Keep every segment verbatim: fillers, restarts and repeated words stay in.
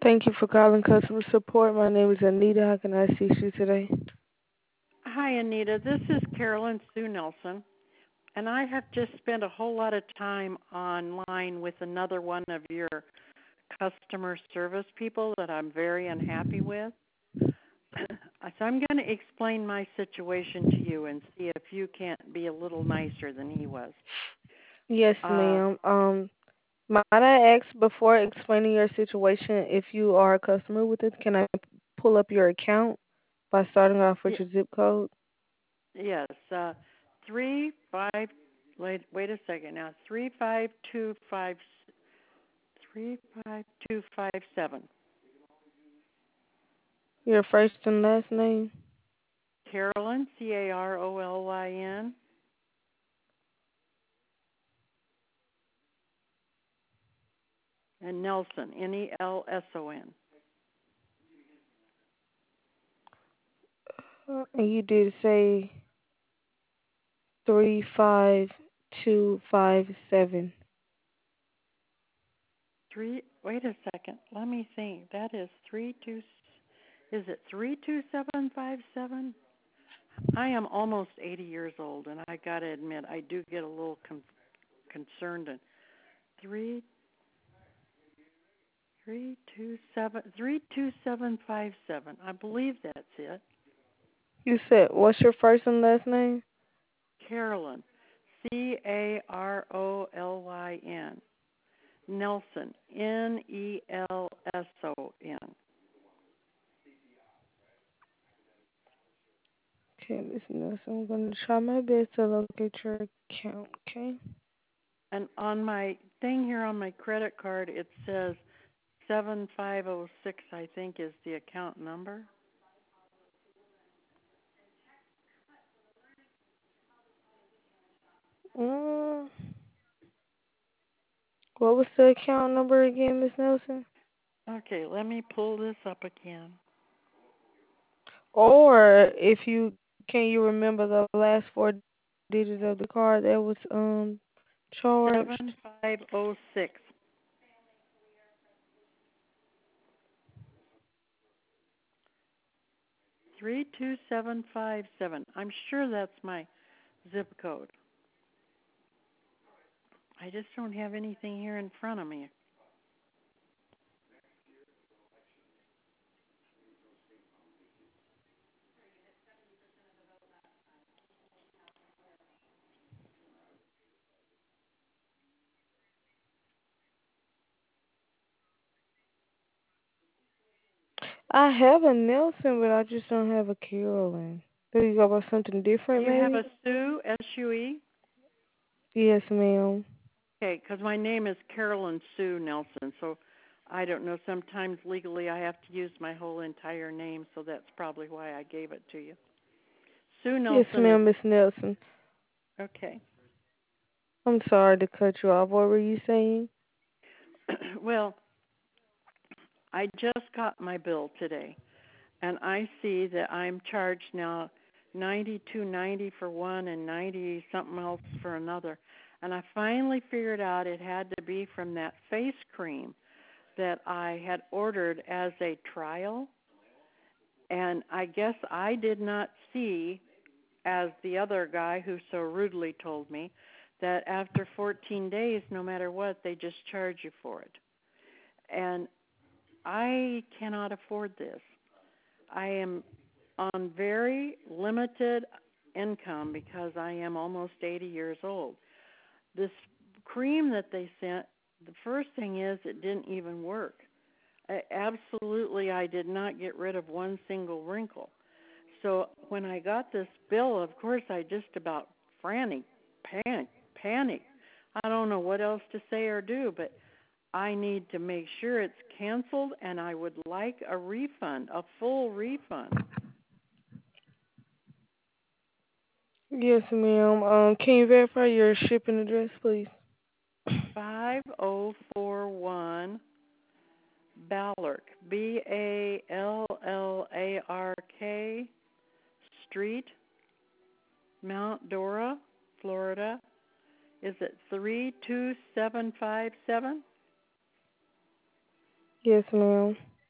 Thank you for calling customer support. My name is Anita. How can I assist you today? Hi, Anita. This is Carolyn Sue Nelson, and I have just spent a whole lot of time online with another one of your customer service people that I'm very unhappy with. So I'm going to explain my situation to you and see if you can't be a little nicer than he was. Yes, Uh, ma'am. Um, might I ask before explaining your situation if you are a customer with it? Can I pull up your account by starting off with y- your zip code? yes, uh, three five. Wait, wait a second now. Three five two five three five two five seven. Your first and last name? Carolyn, C A R O L Y N. And Nelson, N E L S O N. Uh, and you did say three five two five seven. Three. Wait a second. Let me think. That is three two. Is it three two seven five seven? I am almost eighty years old, and I got to admit, I do get a little con- concerned. And three three two seven three two seven five seven. I believe that's it. You said what's your first and last name? Carolyn, C A R O L Y N. Nelson, N E L S O N. Okay, Miss Nelson. I'm gonna try my best to locate your account. Okay. And on my thing here on my credit card, it says seven five zero six, I think, is the account number. Mm. What was the account number again, Miss Nelson? Okay, let me pull this up again. Or if you can you remember the last four digits of the card that was um charged? seven five zero six. three two seven five seven. I'm sure that's my zip code. I just don't have anything here in front of me. I have a Nelson, but I just don't have a Carolyn. Do you go by something Do different, you have maybe? a Sue, S U E? Yes, ma'am. Okay, because my name is Carolyn Sue Nelson, so I don't know. Sometimes legally I have to use my whole entire name, so that's probably why I gave it to you. Sue Yes, Nelson is ma'am, Miss Nelson. okay. I'm sorry to cut you off. What were you saying? Well, I just got my bill today, and I see that I'm charged now ninety-two ninety for one and ninety something else for another. And I finally figured out it had to be from that face cream that I had ordered as a trial. And I guess I did not see, as the other guy who so rudely told me, that after fourteen days, no matter what, they just charge you for it. And I cannot afford this. I am on very limited income because I am almost eighty years old. This cream that they sent, the first thing is it didn't even work. I, absolutely, I did not get rid of one single wrinkle. So when I got this bill, of course, I just about frantic, panic, panic. I don't know what else to say or do, but I need to make sure it's canceled, and I would like a refund, a full refund. Yes, ma'am. Um, can you verify your shipping address, please? five oh four one Ballark, B A L L A R K Street, Mount Dora, Florida. Is it three two seven five seven? Yes, ma'am.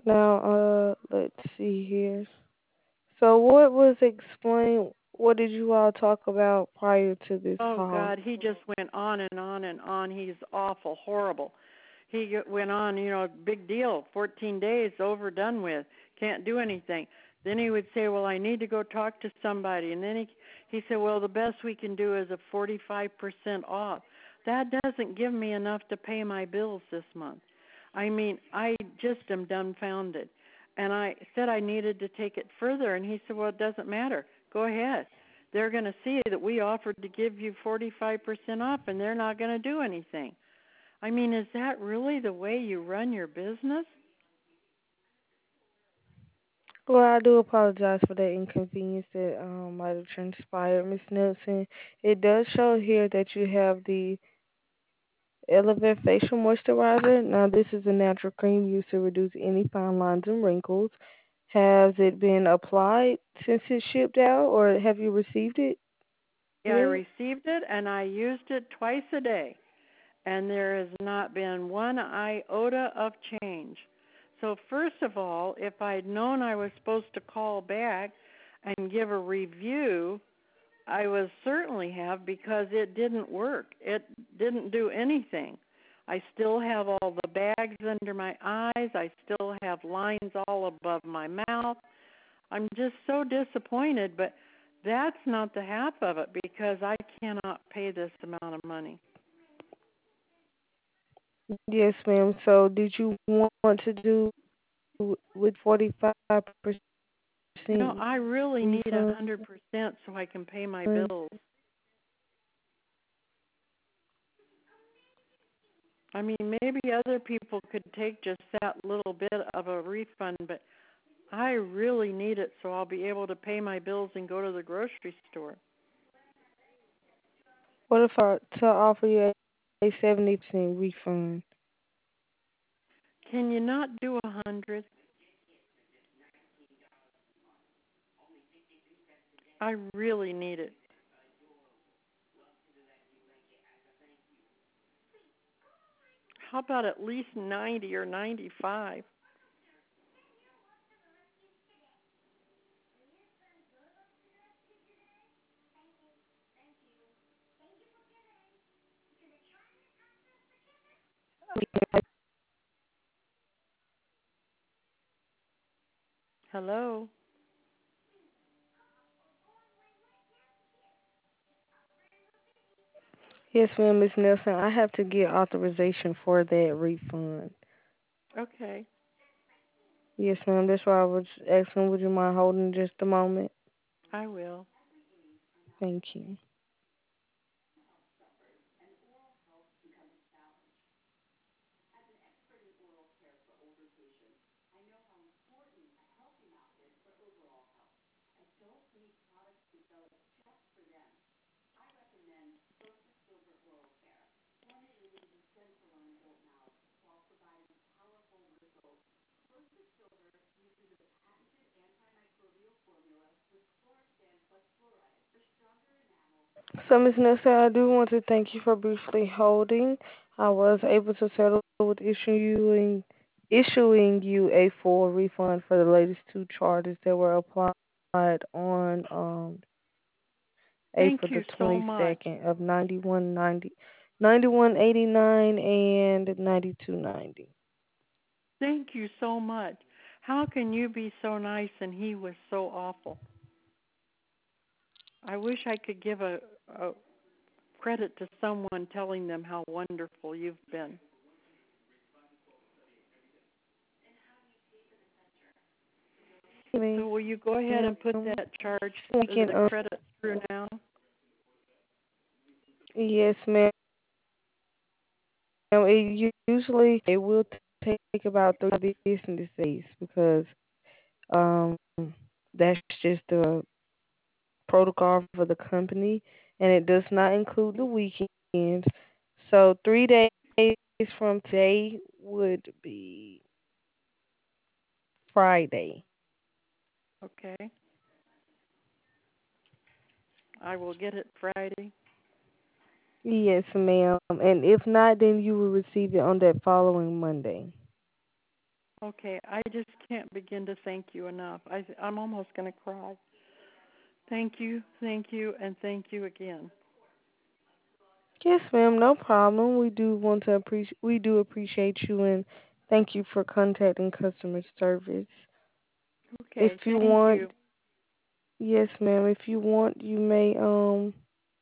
Now, uh, let's see here. So, what was explained? What did you all talk about prior to this Oh call? God, he just went on and on and on. He's awful, horrible. He g- went on, you know, big deal, fourteen days over, done with, can't do anything. Then he would say, "Well, I need to go talk to somebody." And then he he said, "Well, the best we can do is a forty-five percent off." That doesn't give me enough to pay my bills this month. I mean, I just am dumbfounded. And I said I needed to take it further, and he said, "Well, it doesn't matter. Go ahead. They're going to see that we offered to give you forty-five percent off, and they're not going to do anything." I mean, is that really the way you run your business? Well, I do apologize for that inconvenience that um, might have transpired, Miss Nelson. It does show here that you have the Elevate Facial Moisturizer. Now, this is a natural cream used to reduce any fine lines and wrinkles. Has it been applied since it shipped out, or have you received it Yeah, I yet? received it, and I used it twice a day, and there has not been one iota of change. So, first of all, if I'd known I was supposed to call back and give a review, I would certainly have, because it didn't work. It didn't do anything. I still have all the bags under my eyes. I still have lines all above my mouth. I'm just so disappointed, but that's not the half of it, because I cannot pay this amount of money. Yes, ma'am. So, did you want to do with forty-five percent No, I really need a refund? hundred percent so I can pay my bills. I mean, maybe other people could take just that little bit of a refund, but I really need it so I'll be able to pay my bills and go to the grocery store. What if I to offer you a seventy percent refund? Can you not do a hundred? I really need it. How about at least ninety or ninety-five? Hello? Yes, ma'am, Miss Nelson. I have to get authorization for that refund. Okay, Yes, ma'am. That's why I was asking. Would you mind holding just a moment? I will. Thank you. So, Miss Nelson, I do want to thank you for briefly holding. I was able to settle with issuing issuing you a full refund for the latest two charges that were applied on um Thank April the you so twenty much. second of ninety one ninety ninety one eighty nine and ninety two ninety. Thank you so much. How can you be so nice and he was so awful? I wish I could give a, a credit to someone telling them how wonderful you've been. So will you go ahead and put Ma'am, that charge, thinking the of credit through now? yes, ma'am. It usually it will take about three business days because um that's just the protocol for the company, and it does not include the weekends. So three days from today would be Friday. Okay. I will get it Friday. Yes, ma'am. And if not, then you will receive it on that following Monday. Okay, I just can't begin to thank you enough. I, I'm almost going to cry. Thank you, thank you, and thank you again. Yes, ma'am, no problem. We do want to appreciate we do appreciate you and thank you for contacting customer service. If Okay, you thank you. want, yes, ma'am, if you want, you may um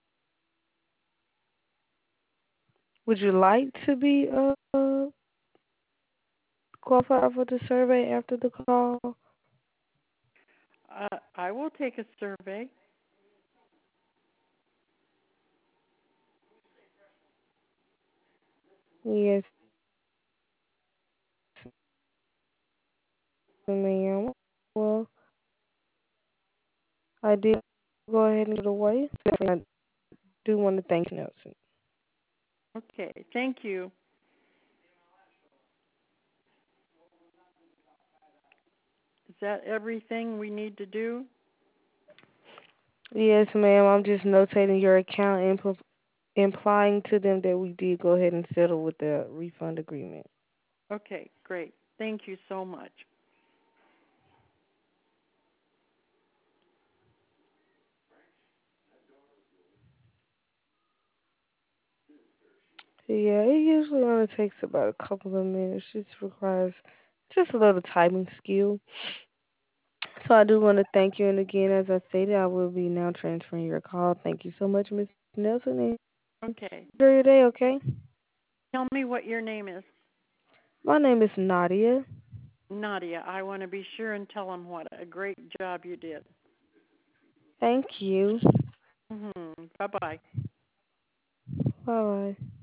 would you like to be uh qualified for the survey after the call? Uh, I will take a survey. Yes, ma'am. Well, I did go ahead and get away. I do want to thank Nelson. Okay, thank you. Is that everything we need to do? Yes, ma'am. I'm just notating your account and pro- implying to them that we did go ahead and settle with the refund agreement. Okay, great. Thank you so much. Yeah, it usually only takes about a couple of minutes. Just requires just a little typing skill. So I do want to thank you, and again, as I stated, I will be now transferring your call. Thank you so much, Miss Nelson, and Okay, enjoy your day. Okay. tell me what your name is. My name is Nadia. Nadia. I want to be sure and tell them what a great job you did. Thank you. Hmm. Bye bye. Bye bye.